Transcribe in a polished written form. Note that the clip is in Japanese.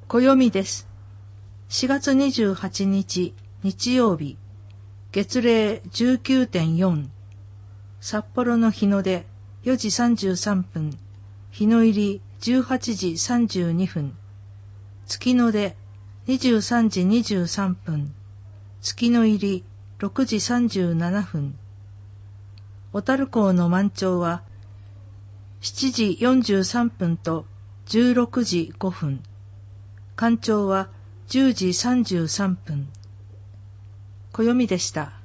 暦です。4月28日日曜日、月齢 19.4、札幌の日の出4時33分、日の入り18時32分、月の出23時23分、月の入り6時37分。小樽港の満潮は7時43分と16時5分。干潮は10時33分。暦でした。